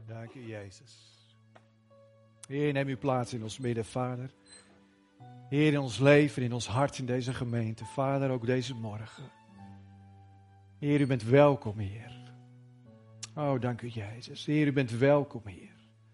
Dank u, Jezus. Heer, neem uw plaats in ons midden, Vader. Heer, in ons leven, in ons hart, in deze gemeente. Vader, ook deze morgen. Heer, u bent welkom, Heer. Oh, dank u, Jezus. Heer, u bent welkom, Heer.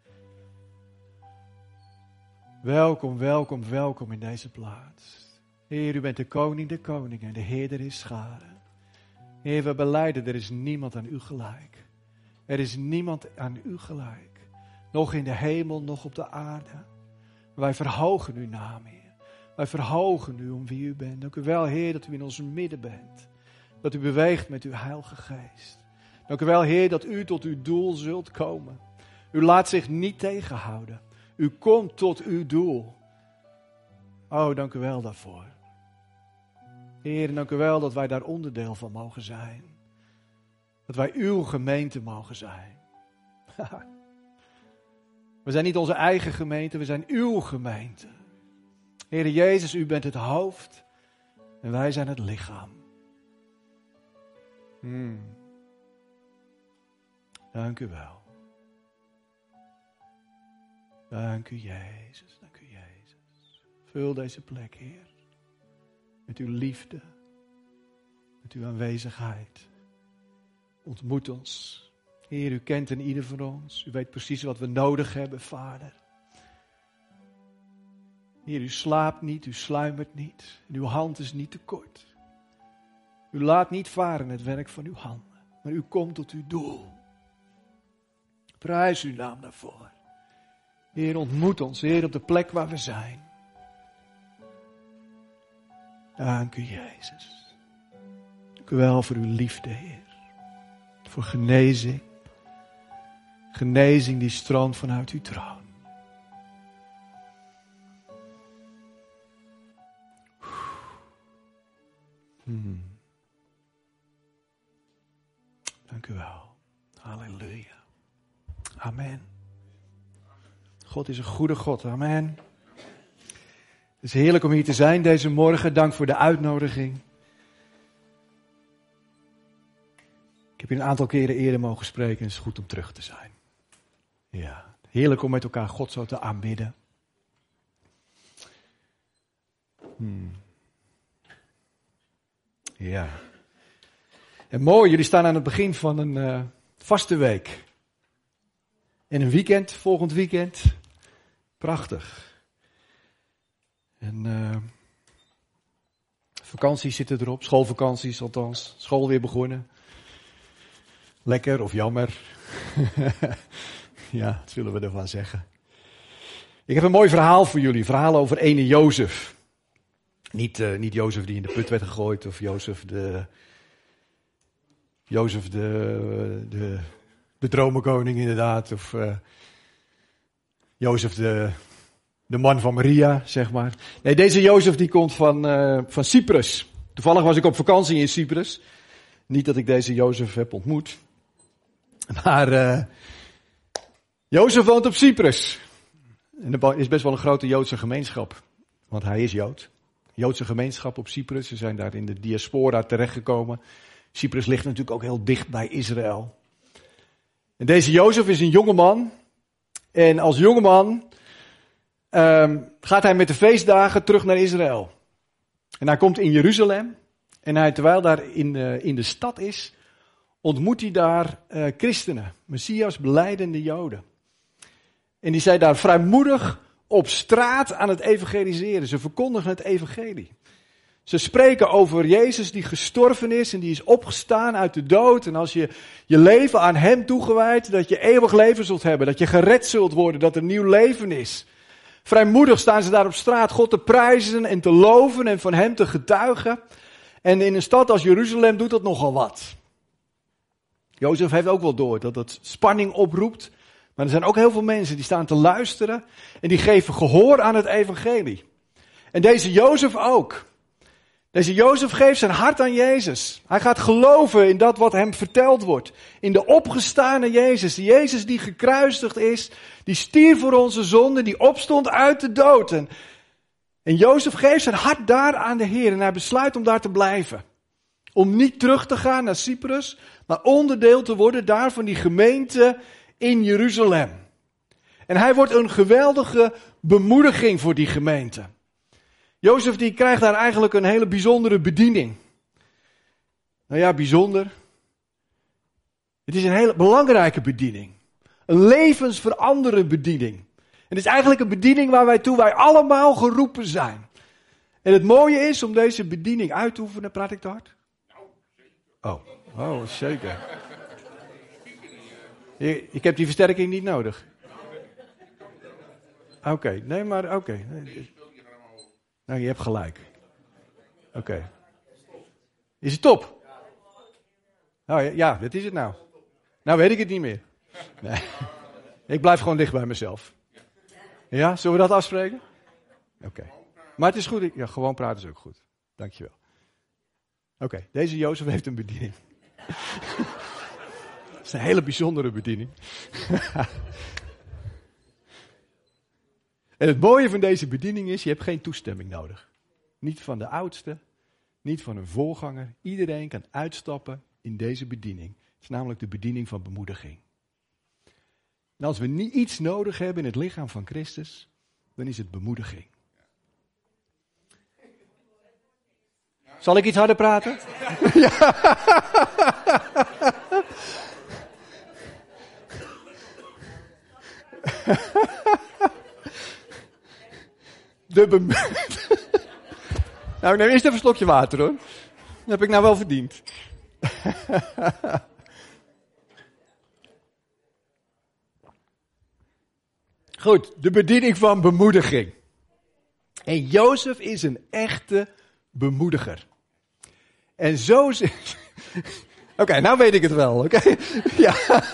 Welkom, welkom, welkom in deze plaats. Heer, u bent de koning der koningen, de Heer der scharen. Heer, we belijden, er is niemand aan u gelijk. Er is niemand aan u gelijk. Nog in de hemel, nog op de aarde. Wij verhogen uw naam, Heer. Wij verhogen u om wie u bent. Dank u wel, Heer, dat u in ons midden bent. Dat u beweegt met uw Heilige Geest. Dank u wel, Heer, dat u tot uw doel zult komen. U laat zich niet tegenhouden. U komt tot uw doel. Oh, dank u wel daarvoor. Heer, dank u wel dat wij daar onderdeel van mogen zijn. Dat wij uw gemeente mogen zijn. We zijn niet onze eigen gemeente, we zijn uw gemeente. Heer Jezus, u bent het hoofd en wij zijn het lichaam. Dank u wel. Dank u, Jezus. Dank u, Jezus. Vul deze plek, Heer. Met uw liefde. Met uw aanwezigheid. Ontmoet ons. Heer, u kent en ieder van ons. U weet precies wat we nodig hebben, Vader. Heer, u slaapt niet, u sluimert niet. En uw hand is niet te kort. U laat niet varen het werk van uw handen. Maar u komt tot uw doel. Prijs uw naam daarvoor. Heer, ontmoet ons, Heer, op de plek waar we zijn. Dank u, Jezus. Dank u wel voor uw liefde, Heer. Voor genezing. Genezing die stroomt vanuit uw troon. Dank u wel. Halleluja. Amen. God is een goede God. Amen. Het is heerlijk om hier te zijn deze morgen. Dank voor de uitnodiging. Ik heb hier een aantal keren eerder mogen spreken en het is goed om terug te zijn. Ja, heerlijk om met elkaar God zo te aanbidden. Ja. En mooi, jullie staan aan het begin van een vaste week. En een weekend, volgend weekend. Prachtig. En vakanties zitten erop, schoolvakanties althans. School weer begonnen. Lekker of jammer. Ja, wat zullen we ervan zeggen. Ik heb een mooi verhaal voor jullie. Een verhaal over ene Jozef. Niet Jozef die in de put werd gegooid. Of Jozef de dromenkoning inderdaad. Of Jozef de man van Maria, zeg maar. Nee, deze Jozef die komt van Cyprus. Toevallig was ik op vakantie in Cyprus. Niet dat ik deze Jozef heb ontmoet. Maar Jozef woont op Cyprus. En er is best wel een grote Joodse gemeenschap. Want hij is Jood. Joodse gemeenschap op Cyprus. Ze zijn daar in de diaspora terechtgekomen. Cyprus ligt natuurlijk ook heel dicht bij Israël. En deze Jozef is een jongeman. En als jongeman gaat hij met de feestdagen terug naar Israël. En hij komt in Jeruzalem. En terwijl daar in de stad is, ontmoet hij daar christenen. Messias belijdende Joden. En die zijn daar vrijmoedig op straat aan het evangeliseren. Ze verkondigen het evangelie. Ze spreken over Jezus die gestorven is en die is opgestaan uit de dood. En als je je leven aan hem toegewijd, dat je eeuwig leven zult hebben. Dat je gered zult worden, dat er nieuw leven is. Vrijmoedig staan ze daar op straat God te prijzen en te loven en van hem te getuigen. En in een stad als Jeruzalem doet dat nogal wat. Jozef heeft ook wel door dat het spanning oproept. Maar er zijn ook heel veel mensen die staan te luisteren en die geven gehoor aan het evangelie. En deze Jozef ook. Deze Jozef geeft zijn hart aan Jezus. Hij gaat geloven in dat wat hem verteld wordt. In de opgestane Jezus. De Jezus die gekruisigd is. Die stierf voor onze zonden. Die opstond uit de dood. En Jozef geeft zijn hart daar aan de Heer. En hij besluit om daar te blijven. Om niet terug te gaan naar Cyprus. Maar onderdeel te worden daar van die gemeente in Jeruzalem. En hij wordt een geweldige bemoediging voor die gemeente. Jozef die krijgt daar eigenlijk een hele bijzondere bediening. Nou ja, bijzonder. Het is een hele belangrijke bediening. Een levensveranderende bediening. En het is eigenlijk een bediening waartoe wij allemaal geroepen zijn. En het mooie is om deze bediening uit te oefenen. Praat ik te hard? Oh, zeker. Ik heb die versterking niet nodig. Oké. Nou, je hebt gelijk. Oké. Is het top? Oh ja, dat is het nou. Nou weet ik het niet meer. Nee. Ik blijf gewoon dicht bij mezelf. Ja, zullen we dat afspreken? Oké. Maar het is goed. Ja, gewoon praten is ook goed. Dankjewel. Oké, deze Jozef heeft een bediening. Het is een hele bijzondere bediening. En het mooie van deze bediening is, je hebt geen toestemming nodig. Niet van de oudste, niet van een voorganger. Iedereen kan uitstappen in deze bediening. Het is namelijk de bediening van bemoediging. En als we niet iets nodig hebben in het lichaam van Christus, dan is het bemoediging. Zal ik iets harder praten? Ja. Nou, ik neem eerst even een slokje water hoor. Dat heb ik nou wel verdiend. Goed, de bediening van bemoediging. En Jozef is een echte bemoediger. En zo... Oké, nou weet ik het wel, oké? Ja.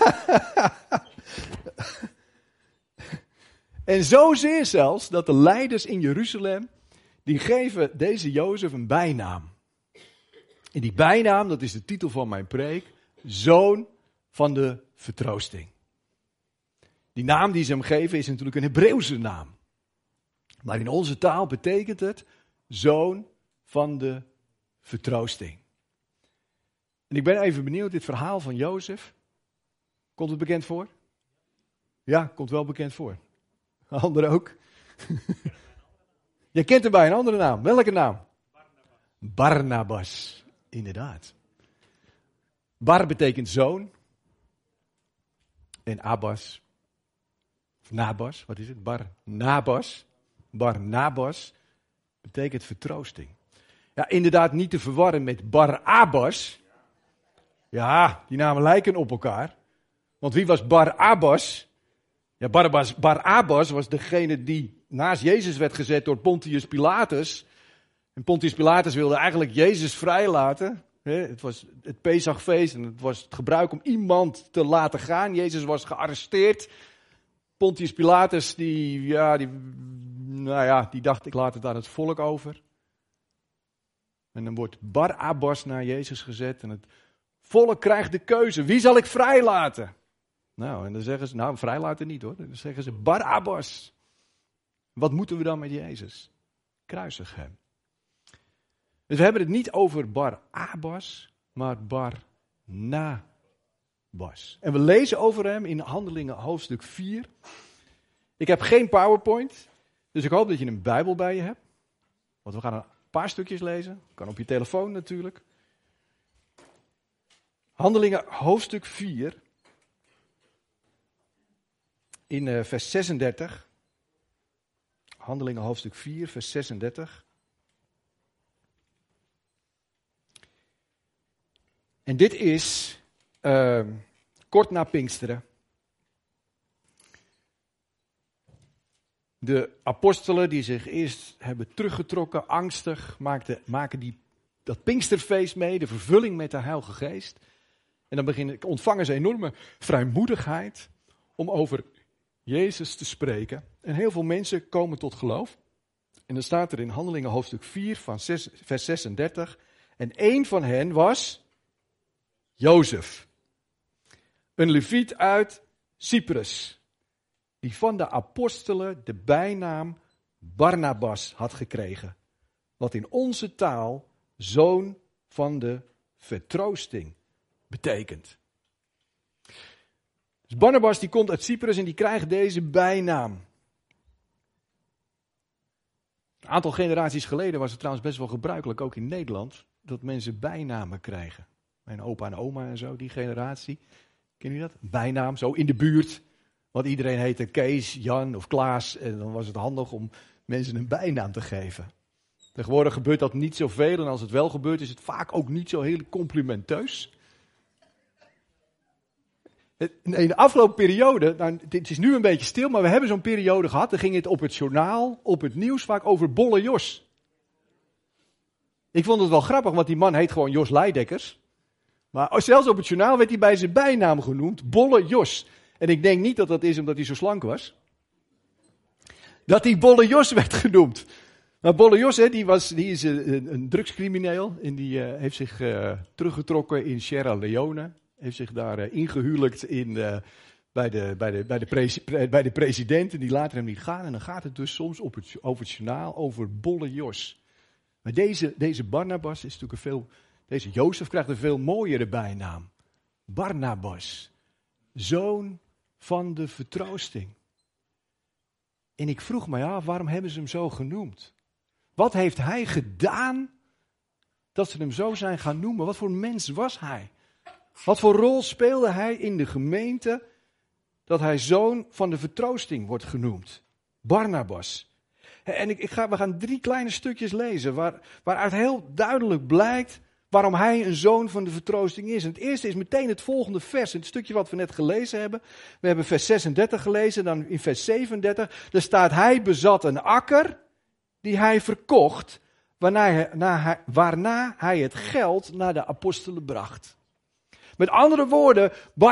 En zozeer zelfs dat de leiders in Jeruzalem, die geven deze Jozef een bijnaam. En die bijnaam, dat is de titel van mijn preek, Zoon van de Vertroosting. Die naam die ze hem geven is natuurlijk een Hebreeuwse naam. Maar in onze taal betekent het Zoon van de Vertroosting. En ik ben even benieuwd, dit verhaal van Jozef, komt het bekend voor? Ja, komt wel bekend voor. Anderen ook? Je kent hem bij een andere naam. Welke naam? Barnabas. Inderdaad. Bar betekent zoon. En Abbas. Nabas, wat is het? Barnabas. Barnabas betekent vertroosting. Ja, inderdaad niet te verwarren met Barabbas. Ja, die namen lijken op elkaar. Want wie was Barabbas? Ja, Barabbas was degene die naast Jezus werd gezet door Pontius Pilatus. En Pontius Pilatus wilde eigenlijk Jezus vrijlaten. Het was het Pesachfeest en het was het gebruik om iemand te laten gaan. Jezus was gearresteerd. Pontius Pilatus die dacht, ik laat het aan het volk over. En dan wordt Barabbas naar Jezus gezet en het volk krijgt de keuze. Wie zal ik vrijlaten? Nou, en dan zeggen ze, vrijlaten niet hoor. Dan zeggen ze, Barabbas. Wat moeten we dan met Jezus? Kruisig hem. Dus we hebben het niet over Barabbas, maar Barnabas. En we lezen over hem in Handelingen hoofdstuk 4. Ik heb geen PowerPoint, dus ik hoop dat je een Bijbel bij je hebt. Want we gaan een paar stukjes lezen. Kan op je telefoon natuurlijk. Handelingen hoofdstuk 4. In vers 36. Handelingen hoofdstuk 4, vers 36. En dit is kort na Pinksteren. De apostelen die zich eerst hebben teruggetrokken, angstig, maken dat Pinksterfeest mee, de vervulling met de Heilige Geest. En dan ontvangen ze enorme vrijmoedigheid om over Jezus te spreken. En heel veel mensen komen tot geloof. En dan staat er in Handelingen hoofdstuk 4 van vers 36. En één van hen was Jozef. Een leviet uit Cyprus. Die van de apostelen de bijnaam Barnabas had gekregen. Wat in onze taal zoon van de vertroosting betekent. Dus Barnabas die komt uit Cyprus en die krijgt deze bijnaam. Een aantal generaties geleden was het trouwens best wel gebruikelijk, ook in Nederland, dat mensen bijnamen krijgen. Mijn opa en oma en zo, die generatie. Ken je dat? Bijnaam, zo in de buurt. Want iedereen heette Kees, Jan of Klaas. En dan was het handig om mensen een bijnaam te geven. Tegenwoordig gebeurt dat niet zoveel. En als het wel gebeurt, is het vaak ook niet zo heel complimenteus. In de afgelopen periode, nou, het is nu een beetje stil, maar we hebben zo'n periode gehad. Dan ging het op het journaal, op het nieuws, vaak over Bolle Jos. Ik vond het wel grappig, want die man heet gewoon Jos Leidekkers. Maar zelfs op het journaal werd hij bij zijn bijnaam genoemd, Bolle Jos. En ik denk niet dat dat is omdat hij zo slank was. Dat hij Bolle Jos werd genoemd. Maar Bolle Jos, die is een drugscrimineel. En die heeft zich teruggetrokken in Sierra Leone. Heeft zich daar ingehuwelijkt bij de president. En die laat hem niet gaan. En dan gaat het dus soms over het journaal over Bolle Jos. Maar deze Barnabas is natuurlijk deze Jozef krijgt een veel mooiere bijnaam. Barnabas. Zoon van de vertroosting. En ik vroeg me af, waarom hebben ze hem zo genoemd? Wat heeft hij gedaan dat ze hem zo zijn gaan noemen? Wat voor mens was hij? Wat voor rol speelde hij in de gemeente dat hij zoon van de vertroosting wordt genoemd? Barnabas. En we gaan 3 kleine stukjes lezen waaruit heel duidelijk blijkt waarom hij een zoon van de vertroosting is. En het eerste is meteen het volgende vers, het stukje wat we net gelezen hebben. We hebben vers 36 gelezen, dan in vers 37. Daar staat, hij bezat een akker die hij verkocht, waarna hij het geld naar de apostelen bracht. Met andere woorden,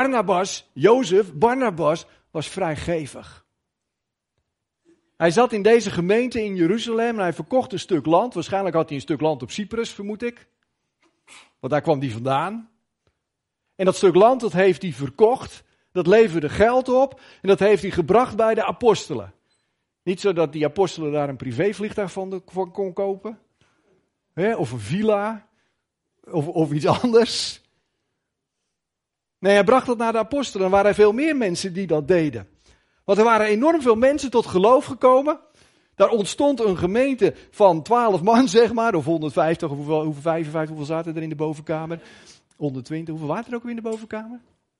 Barnabas was vrijgevig. Hij zat in deze gemeente in Jeruzalem en hij verkocht een stuk land. Waarschijnlijk had hij een stuk land op Cyprus, vermoed ik. Want daar kwam hij vandaan. En dat stuk land, dat heeft hij verkocht. Dat leverde geld op en dat heeft hij gebracht bij de apostelen. Niet zodat die apostelen daar een privévliegtuig van kon kopen. Of een villa. Of iets anders. Nee, hij bracht dat naar de apostelen. Er waren veel meer mensen die dat deden. Want er waren enorm veel mensen tot geloof gekomen. Daar ontstond een gemeente van 12 man, zeg maar. Of 150, of 55, hoeveel zaten er in de bovenkamer? 120, hoeveel waren er ook weer in de bovenkamer?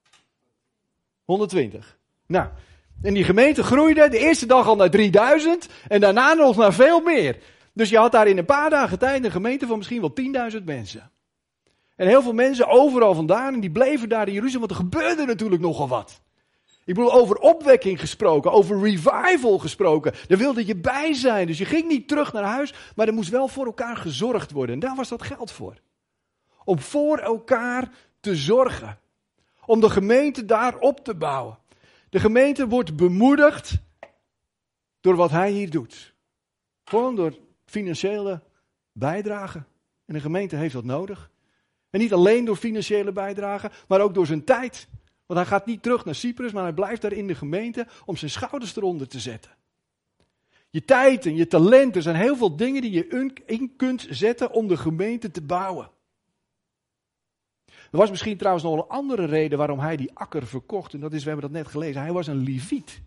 120. Nou, en die gemeente groeide de eerste dag al naar 3000 en daarna nog naar veel meer. Dus je had daar in een paar dagen tijd een gemeente van misschien wel 10.000 mensen. En heel veel mensen overal vandaan en die bleven daar in Jeruzalem, want er gebeurde natuurlijk nogal wat. Ik bedoel, over opwekking gesproken, over revival gesproken. Daar wilde je bij zijn, dus je ging niet terug naar huis, maar er moest wel voor elkaar gezorgd worden. En daar was dat geld voor. Om voor elkaar te zorgen. Om de gemeente daar op te bouwen. De gemeente wordt bemoedigd door wat hij hier doet. Gewoon door financiële bijdrage. En de gemeente heeft dat nodig. En niet alleen door financiële bijdrage, maar ook door zijn tijd. Want hij gaat niet terug naar Cyprus, maar hij blijft daar in de gemeente om zijn schouders eronder te zetten. Je tijd en je talent, er zijn heel veel dingen die je in kunt zetten om de gemeente te bouwen. Er was misschien trouwens nog een andere reden waarom hij die akker verkocht. En dat is, we hebben dat net gelezen, hij was een Leviet.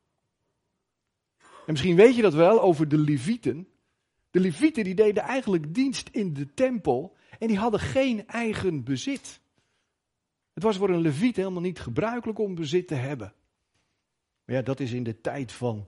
En misschien weet je dat wel over de Levieten. De Levieten die deden eigenlijk dienst in de tempel en die hadden geen eigen bezit. Het was voor een Leviet helemaal niet gebruikelijk om bezit te hebben. Maar ja, dat is in de tijd van,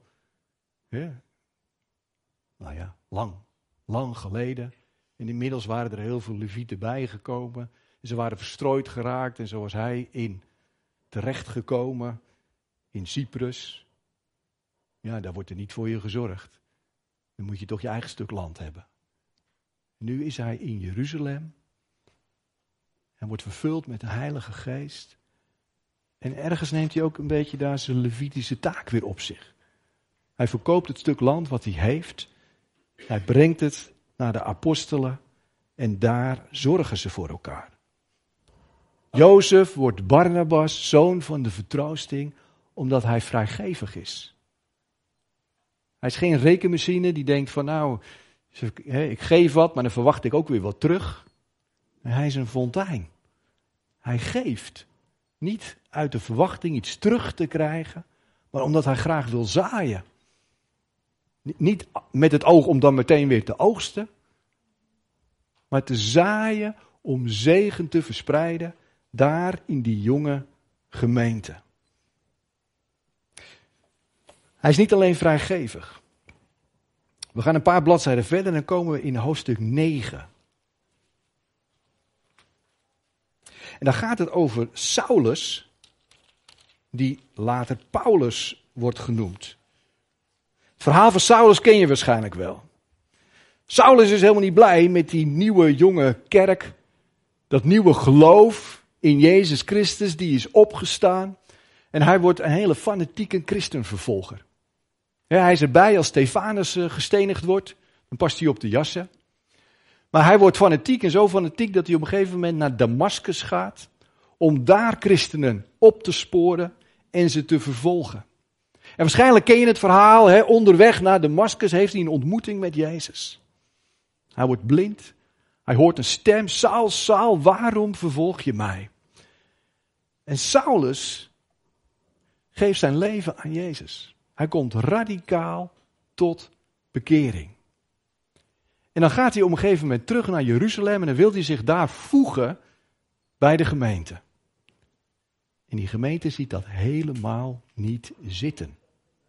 lang geleden. En inmiddels waren er heel veel Levieten bijgekomen. En ze waren verstrooid geraakt en zo was hij terechtgekomen in Cyprus. Ja, daar wordt er niet voor je gezorgd. Dan moet je toch je eigen stuk land hebben. Nu is hij in Jeruzalem. Hij wordt vervuld met de Heilige Geest. En ergens neemt hij ook een beetje daar zijn Levitische taak weer op zich. Hij verkoopt het stuk land wat hij heeft. Hij brengt het naar de apostelen. En daar zorgen ze voor elkaar. Jozef wordt Barnabas, zoon van de vertroosting, omdat hij vrijgevig is. Hij is geen rekenmachine die denkt van ik geef wat, maar dan verwacht ik ook weer wat terug. Hij is een fontein. Hij geeft. Niet uit de verwachting iets terug te krijgen, maar omdat hij graag wil zaaien. Niet met het oog om dan meteen weer te oogsten, maar te zaaien om zegen te verspreiden daar in die jonge gemeente. Hij is niet alleen vrijgevig. We gaan een paar bladzijden verder en dan komen we in hoofdstuk 9. En dan gaat het over Saulus, die later Paulus wordt genoemd. Het verhaal van Saulus ken je waarschijnlijk wel. Saulus is helemaal niet blij met die nieuwe jonge kerk, dat nieuwe geloof in Jezus Christus, die is opgestaan. En hij wordt een hele fanatieke christenvervolger. Ja, hij is erbij als Stefanus gestenigd wordt, dan past hij op de jassen. Maar hij wordt fanatiek en zo fanatiek dat hij op een gegeven moment naar Damascus gaat, om daar christenen op te sporen en ze te vervolgen. En waarschijnlijk ken je het verhaal, hè? Onderweg naar Damascus heeft hij een ontmoeting met Jezus. Hij wordt blind, hij hoort een stem, Saul, Saul, waarom vervolg je mij? En Saulus geeft zijn leven aan Jezus. Hij komt radicaal tot bekering. En dan gaat hij op een gegeven moment terug naar Jeruzalem en dan wil hij zich daar voegen bij de gemeente. En die gemeente ziet dat helemaal niet zitten.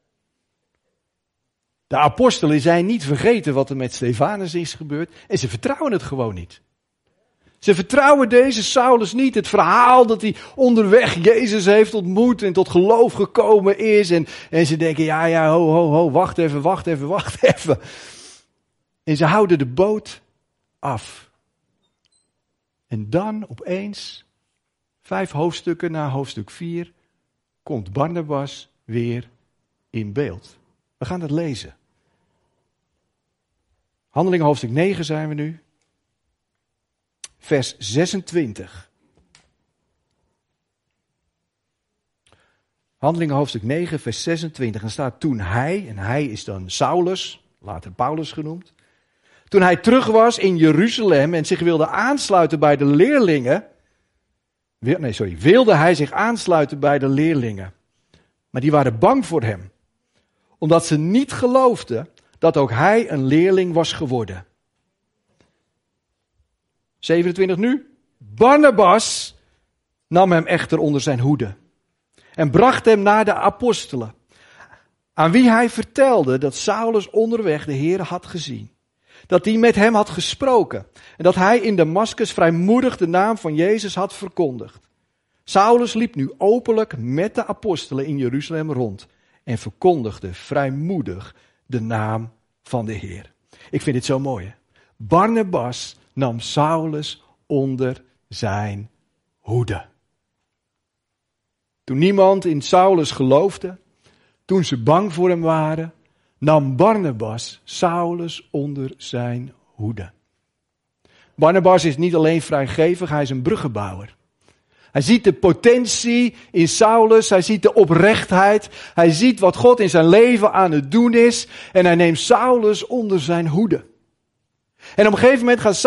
De apostelen zijn niet vergeten wat er met Stefanus is gebeurd en ze vertrouwen het gewoon niet. Ze vertrouwen deze Saulus niet. Het verhaal dat hij onderweg Jezus heeft ontmoet en tot geloof gekomen is. En ze denken, ja, ho, wacht even. En ze houden de boot af. En dan opeens, 5 hoofdstukken na hoofdstuk 4, komt Barnabas weer in beeld. We gaan dat lezen. Handelingen hoofdstuk 9 zijn we nu. Vers 26. Handelingen hoofdstuk 9, vers 26. En staat toen hij, en hij is dan Saulus, later Paulus genoemd. Toen hij terug was in Jeruzalem en zich wilde aansluiten bij de leerlingen. Wilde hij zich aansluiten bij de leerlingen. Maar die waren bang voor hem. Omdat ze niet geloofden dat ook hij een leerling was geworden. 27 nu. Barnabas nam hem echter onder zijn hoede. En bracht hem naar de apostelen. Aan wie hij vertelde dat Saulus onderweg de Heer had gezien. Dat hij met hem had gesproken. En dat hij in Damascus vrijmoedig de naam van Jezus had verkondigd. Saulus liep nu openlijk met de apostelen in Jeruzalem rond. En verkondigde vrijmoedig de naam van de Heer. Ik vind dit zo mooi. Hè? Barnabas nam Saulus onder zijn hoede. Toen niemand in Saulus geloofde, toen ze bang voor hem waren, nam Barnabas Saulus onder zijn hoede. Barnabas is niet alleen vrijgevig, hij is een bruggenbouwer. Hij ziet de potentie in Saulus, hij ziet de oprechtheid, hij ziet wat God in zijn leven aan het doen is en hij neemt Saulus onder zijn hoede. En op een gegeven moment gaan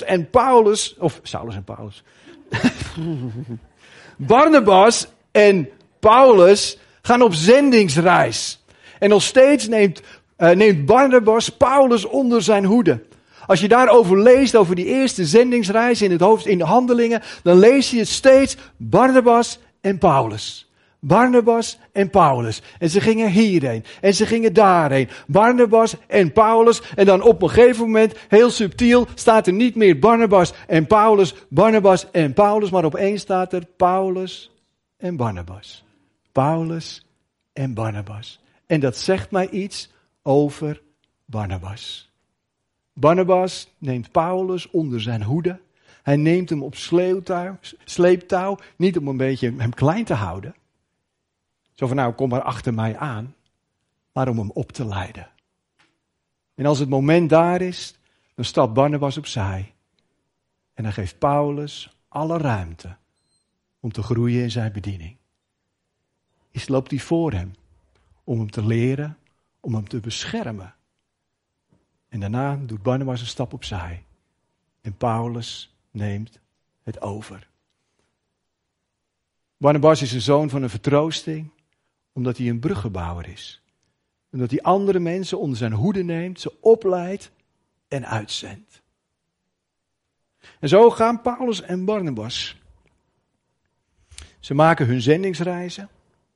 Barnabas en Paulus gaan op zendingsreis. En nog steeds neemt Barnabas Paulus onder zijn hoede. Als je daarover leest, over die eerste zendingsreis in de Handelingen, dan lees je het steeds Barnabas en Paulus. Barnabas en Paulus. En ze gingen hierheen. En ze gingen daarheen. Barnabas en Paulus. En dan op een gegeven moment, heel subtiel, staat er niet meer Barnabas en Paulus. Barnabas en Paulus. Maar opeens staat er Paulus en Barnabas. Paulus en Barnabas. En dat zegt mij iets over Barnabas. Barnabas neemt Paulus onder zijn hoede. Hij neemt hem op sleeptouw. Niet om een beetje hem klein te houden. Zo van nou, kom maar achter mij aan. Maar om hem op te leiden. En als het moment daar is, dan stapt Barnabas opzij. En dan geeft Paulus alle ruimte om te groeien in zijn bediening. Eerst loopt hij voor hem. Om hem te leren, om hem te beschermen. En daarna doet Barnabas een stap opzij. En Paulus neemt het over. Barnabas is een zoon van een vertroosting, omdat hij een bruggenbouwer is. Omdat hij andere mensen onder zijn hoede neemt, ze opleidt en uitzendt. En zo gaan Paulus en Barnabas. Ze maken hun zendingsreizen.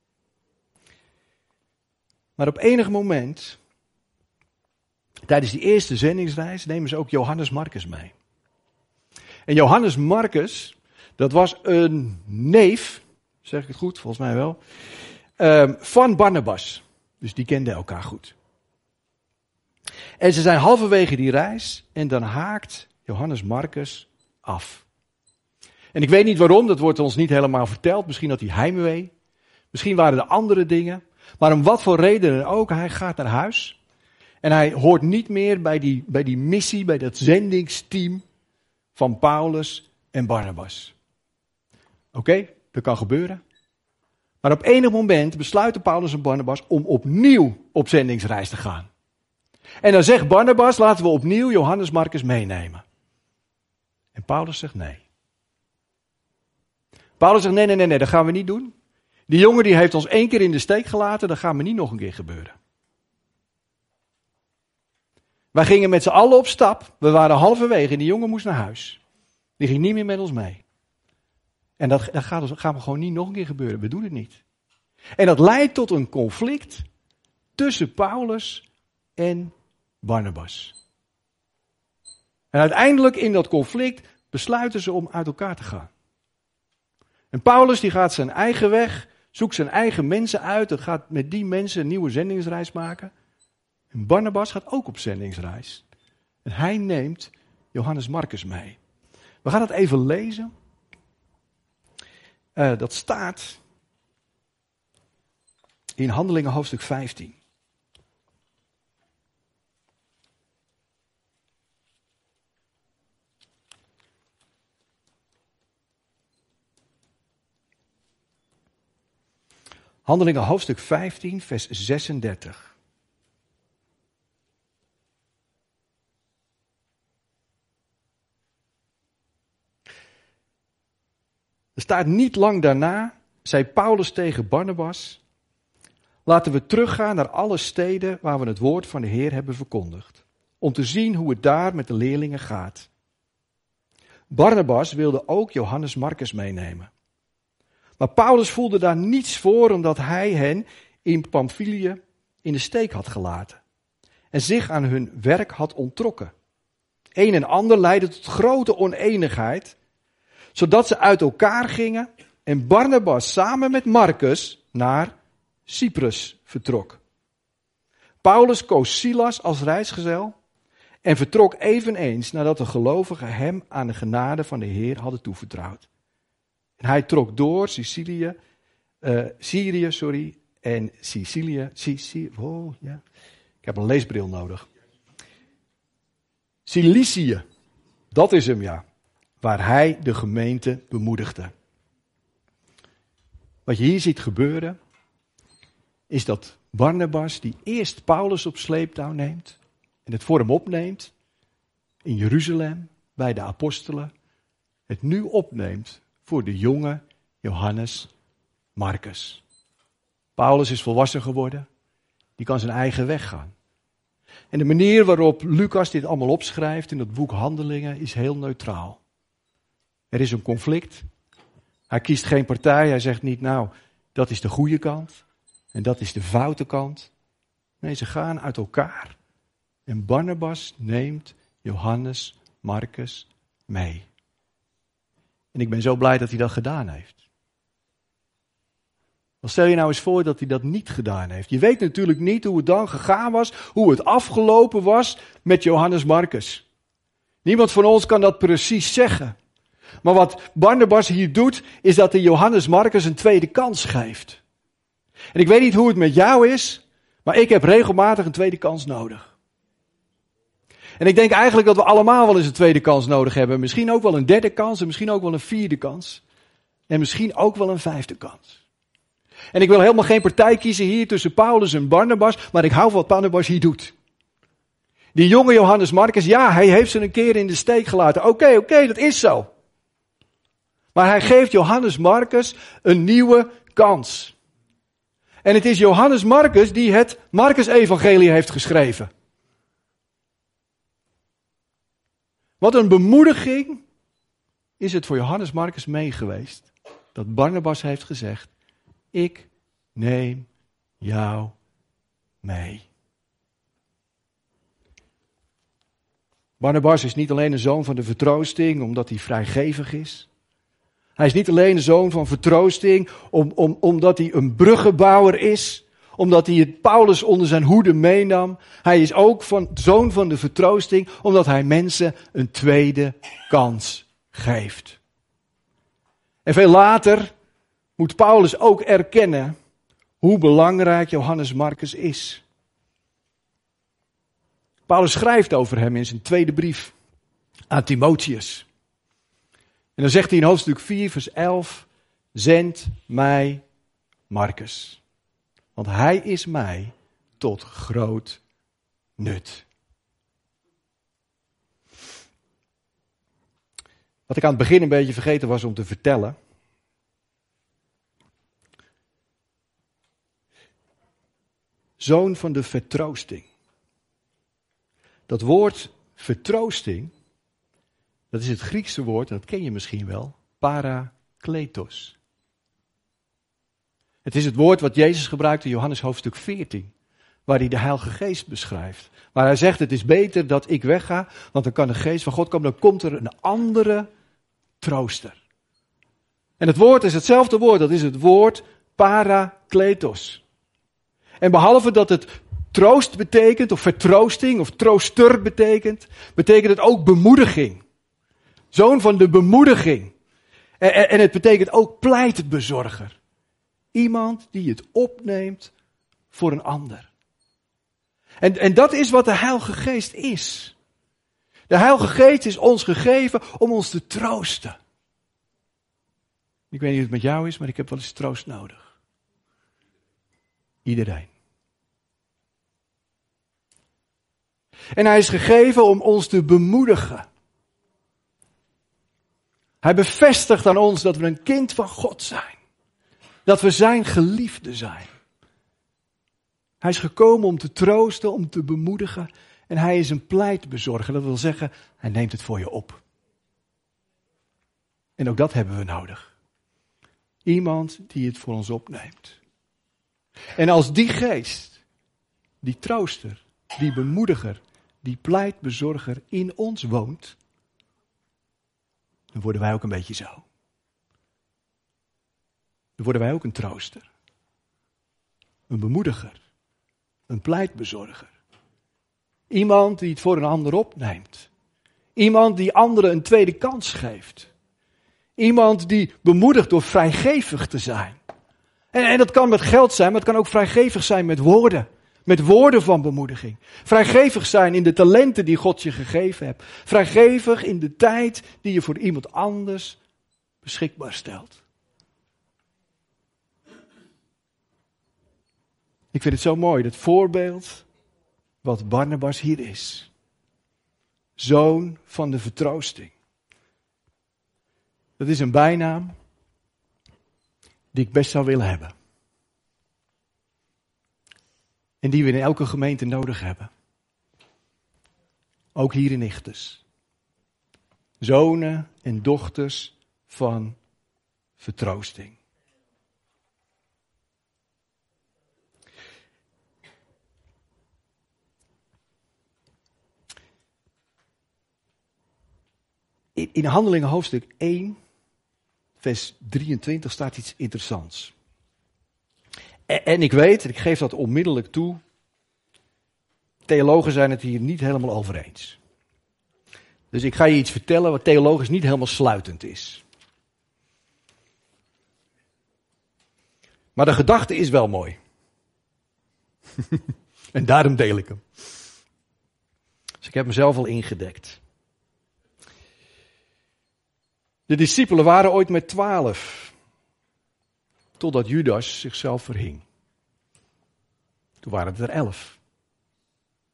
Maar op enig moment, tijdens die eerste zendingsreis, nemen ze ook Johannes Marcus mee. En Johannes Marcus, dat was een neef, zeg ik het goed, volgens mij wel, van Barnabas. Dus die kenden elkaar goed. En ze zijn halverwege die reis en dan haakt Johannes Marcus af. En ik weet niet waarom, dat wordt ons niet helemaal verteld. Misschien had hij heimwee. Misschien waren er andere dingen. Maar om wat voor reden ook, hij gaat naar huis. En hij hoort niet meer bij die missie, bij dat zendingsteam van Paulus en Barnabas. Oké, dat kan gebeuren. Maar op enig moment besluiten Paulus en Barnabas om opnieuw op zendingsreis te gaan. En dan zegt Barnabas, laten we opnieuw Johannes Marcus meenemen. En Paulus zegt nee. Paulus zegt nee, dat gaan we niet doen. Die jongen die heeft ons 1 keer in de steek gelaten, dat gaat me niet nog een keer gebeuren. Wij gingen met z'n allen op stap, we waren halverwege en die jongen moest naar huis. Die ging niet meer met ons mee. En dat gaat me gewoon niet nog een keer gebeuren, we doen het niet. En dat leidt tot een conflict tussen Paulus en Barnabas. En uiteindelijk in dat conflict besluiten ze om uit elkaar te gaan. En Paulus die gaat zijn eigen weg, zoekt zijn eigen mensen uit, en gaat met die mensen een nieuwe zendingsreis maken. En Barnabas gaat ook op zendingsreis. En hij neemt Johannes Marcus mee. We gaan het even lezen. Dat staat in Handelingen hoofdstuk 15. Handelingen hoofdstuk 15, vers 36. Er staat niet lang daarna, zei Paulus tegen Barnabas, laten we teruggaan naar alle steden waar we het woord van de Heer hebben verkondigd, om te zien hoe het daar met de leerlingen gaat. Barnabas wilde ook Johannes Marcus meenemen. Maar Paulus voelde daar niets voor, omdat hij hen in Pamphylië in de steek had gelaten en zich aan hun werk had onttrokken. Een en ander leidde tot grote oneenigheid, zodat ze uit elkaar gingen en Barnabas samen met Marcus naar Cyprus vertrok. Paulus koos Silas als reisgezel en vertrok eveneens nadat de gelovigen hem aan de genade van de Heer hadden toevertrouwd. En hij trok door Syrië en Sicilië. Ja. Ik heb een leesbril nodig. Cilicië, dat is hem ja, waar hij de gemeente bemoedigde. Wat je hier ziet gebeuren, is dat Barnabas, die eerst Paulus op sleeptouw neemt en het voor hem opneemt, in Jeruzalem, bij de apostelen, het nu opneemt voor de jonge Johannes Marcus. Paulus is volwassen geworden, die kan zijn eigen weg gaan. En de manier waarop Lucas dit allemaal opschrijft in dat boek Handelingen is heel neutraal. Er is een conflict. Hij kiest geen partij. Hij zegt niet, nou, dat is de goede kant en dat is de foute kant. Nee, ze gaan uit elkaar. En Barnabas neemt Johannes Marcus mee. En ik ben zo blij dat hij dat gedaan heeft. Dan stel je nou eens voor dat hij dat niet gedaan heeft. Je weet natuurlijk niet hoe het dan gegaan was, hoe het afgelopen was met Johannes Marcus. Niemand van ons kan dat precies zeggen. Maar wat Barnabas hier doet, is dat hij Johannes Marcus een tweede kans geeft. En ik weet niet hoe het met jou is, maar ik heb regelmatig een tweede kans nodig. En ik denk eigenlijk dat we allemaal wel eens een tweede kans nodig hebben. Misschien ook wel een derde kans en misschien ook wel een vierde kans. En misschien ook wel een vijfde kans. En ik wil helemaal geen partij kiezen hier tussen Paulus en Barnabas, maar ik hou van wat Barnabas hier doet. Die jonge Johannes Marcus, ja, hij heeft ze een keer in de steek gelaten. Oké, dat is zo. Maar hij geeft Johannes Marcus een nieuwe kans. En het is Johannes Marcus die het Marcus-evangelie heeft geschreven. Wat een bemoediging is het voor Johannes Marcus meegeweest. Dat Barnabas heeft gezegd, ik neem jou mee. Barnabas is niet alleen een zoon van de vertroosting omdat hij vrijgevig is. Hij is niet alleen een zoon van vertroosting omdat hij een bruggenbouwer is. Omdat hij het Paulus onder zijn hoede meenam. Hij is ook zoon van de vertroosting omdat hij mensen een tweede kans geeft. En veel later moet Paulus ook erkennen hoe belangrijk Johannes Marcus is. Paulus schrijft over hem in zijn tweede brief aan Timotheus. En dan zegt hij in hoofdstuk 4 vers 11, zend mij Marcus. Want hij is mij tot groot nut. Wat ik aan het begin een beetje vergeten was om te vertellen. Zoon van de vertroosting. Dat woord vertroosting, dat is het Griekse woord, en dat ken je misschien wel, parakletos. Het is het woord wat Jezus gebruikt in Johannes hoofdstuk 14, waar hij de Heilige Geest beschrijft. Waar hij zegt, het is beter dat ik wegga, want dan kan de Geest van God komen, dan komt er een andere trooster. En het woord is hetzelfde woord, dat is het woord parakletos. En behalve dat het troost betekent, of vertroosting, of trooster betekent het ook bemoediging. Zoon van de bemoediging. En het betekent ook pleitbezorger. Iemand die het opneemt voor een ander. En dat is wat de Heilige Geest is. De Heilige Geest is ons gegeven om ons te troosten. Ik weet niet hoe het met jou is, maar ik heb wel eens troost nodig. Iedereen. En hij is gegeven om ons te bemoedigen. Hij bevestigt aan ons dat we een kind van God zijn. Dat we zijn geliefde zijn. Hij is gekomen om te troosten, om te bemoedigen. En hij is een pleitbezorger. Dat wil zeggen, hij neemt het voor je op. En ook dat hebben we nodig. Iemand die het voor ons opneemt. En als die geest, die trooster, die bemoediger, die pleitbezorger in ons woont, dan worden wij ook een beetje zo. Dan worden wij ook een trooster. Een bemoediger. Een pleitbezorger. Iemand die het voor een ander opneemt. Iemand die anderen een tweede kans geeft. Iemand die bemoedigt door vrijgevig te zijn. En dat kan met geld zijn, maar het kan ook vrijgevig zijn met woorden. Met woorden van bemoediging. Vrijgevig zijn in de talenten die God je gegeven hebt. Vrijgevig in de tijd die je voor iemand anders beschikbaar stelt. Ik vind het zo mooi, dat voorbeeld wat Barnabas hier is. Zoon van de vertroosting. Dat is een bijnaam die ik best zou willen hebben. En die we in elke gemeente nodig hebben. Ook hier in Ichthus. Zonen en dochters van vertroosting. In Handelingen hoofdstuk 1, vers 23 staat iets interessants. En ik weet, ik geef dat onmiddellijk toe, theologen zijn het hier niet helemaal over eens. Dus ik ga je iets vertellen wat theologisch niet helemaal sluitend is. Maar de gedachte is wel mooi. En daarom deel ik hem. Dus ik heb mezelf al ingedekt. De discipelen waren ooit met 12. Totdat Judas zichzelf verhing. Toen waren het er 11.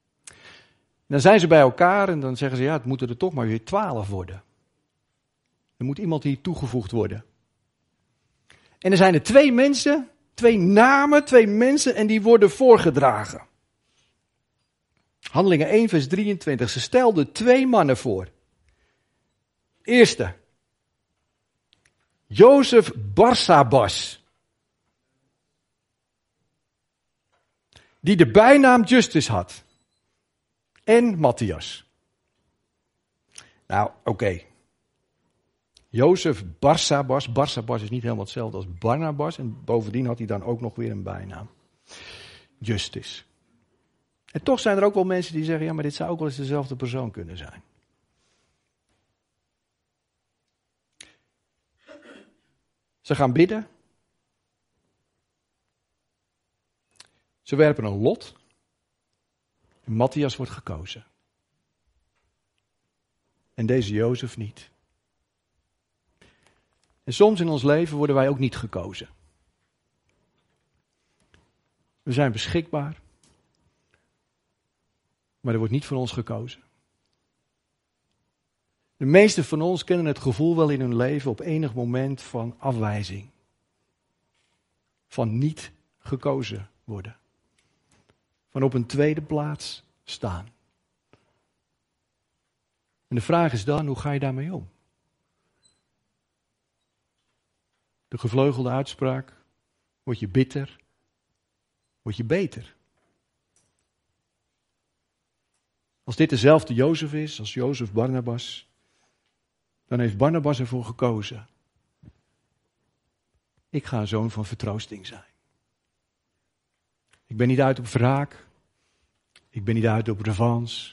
Dan zijn ze bij elkaar en dan zeggen ze, ja, het moeten er toch maar weer 12 worden. Er moet iemand hier toegevoegd worden. En er zijn er 2 mensen, 2 namen, 2 mensen en die worden voorgedragen. Handelingen 1 vers 23. Ze stelden 2 mannen voor. Eerste. Jozef Barsabas. Die de bijnaam Justus had. En Matthias. Nou, oké. Jozef Barsabas. Barsabas is niet helemaal hetzelfde als Barnabas. En bovendien had hij dan ook nog weer een bijnaam. Justus. En toch zijn er ook wel mensen die zeggen, ja, maar dit zou ook wel eens dezelfde persoon kunnen zijn. Ze gaan bidden. Ze werpen een lot. En Matthias wordt gekozen. En deze Jozef niet. En soms in ons leven worden wij ook niet gekozen. We zijn beschikbaar. Maar er wordt niet voor ons gekozen. De meesten van ons kennen het gevoel wel in hun leven op enig moment van afwijzing. Van niet gekozen worden. Van op een tweede plaats staan. En de vraag is dan, hoe ga je daarmee om? De gevleugelde uitspraak, word je bitter, word je beter. Als dit dezelfde Jozef is, als Jozef Barnabas, dan heeft Barnabas ervoor gekozen. Ik ga een zoon van vertroosting zijn. Ik ben niet uit op wraak. Ik ben niet uit op revanche.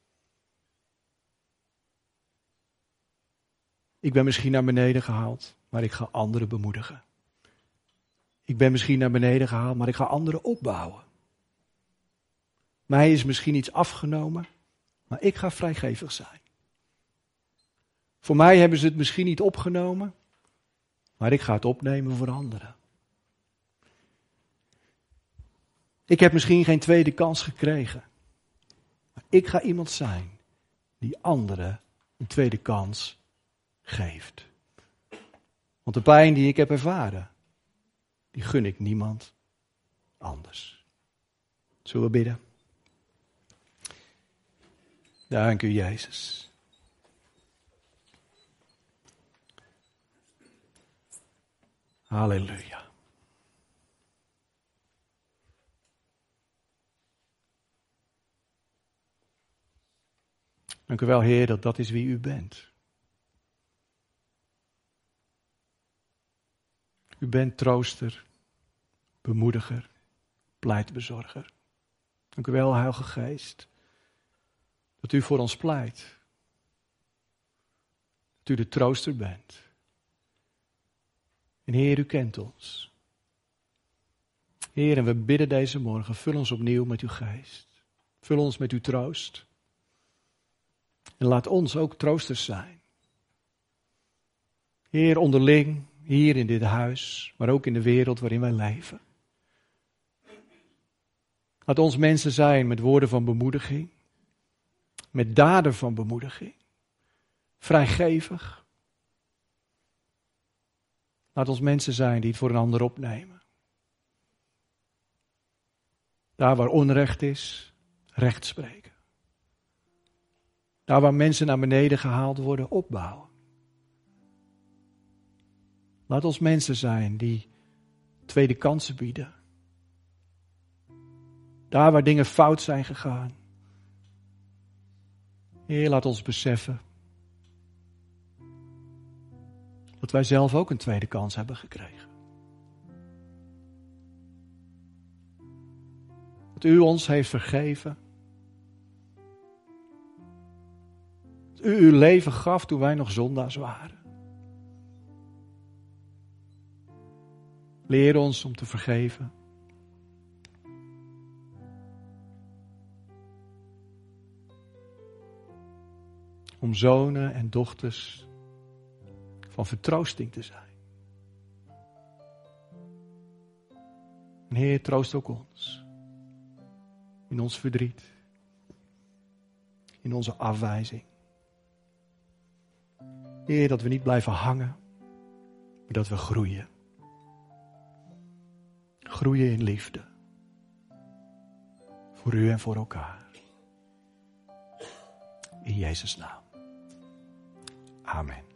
Ik ben misschien naar beneden gehaald, maar ik ga anderen bemoedigen. Ik ben misschien naar beneden gehaald, maar ik ga anderen opbouwen. Mij is misschien iets afgenomen, maar ik ga vrijgevig zijn. Voor mij hebben ze het misschien niet opgenomen, maar ik ga het opnemen voor anderen. Ik heb misschien geen tweede kans gekregen, maar ik ga iemand zijn die anderen een tweede kans geeft. Want de pijn die ik heb ervaren, die gun ik niemand anders. Zullen we bidden? Dank u, Jezus. Halleluja. Dank u wel, Heer, dat dat is wie u bent. U bent trooster, bemoediger, pleitbezorger. Dank u wel, Heilige Geest, dat u voor ons pleit. Dat u de trooster bent. En Heer, u kent ons. Heer, en we bidden deze morgen, vul ons opnieuw met uw geest. Vul ons met uw troost. En laat ons ook troosters zijn. Heer, onderling, hier in dit huis, maar ook in de wereld waarin wij leven. Laat ons mensen zijn met woorden van bemoediging. Met daden van bemoediging. Vrijgevig. Laat ons mensen zijn die het voor een ander opnemen. Daar waar onrecht is, recht spreken. Daar waar mensen naar beneden gehaald worden, opbouwen. Laat ons mensen zijn die tweede kansen bieden. Daar waar dingen fout zijn gegaan. Heer, laat ons beseffen dat wij zelf ook een tweede kans hebben gekregen. Dat u ons heeft vergeven. Dat u uw leven gaf toen wij nog zondaars waren. Leer ons om te vergeven. Om zonen en dochters van vertroosting te zijn. En Heer, troost ook ons. In ons verdriet. In onze afwijzing. Heer, dat we niet blijven hangen, maar dat we groeien. Groeien in liefde. Voor u en voor elkaar. In Jezus' naam. Amen.